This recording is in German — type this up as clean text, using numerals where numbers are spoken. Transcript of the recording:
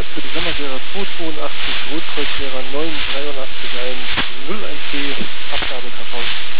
für die Sommerserie 282, Rotkreuzlehrer 983 ein, 01B, Abgabe KV.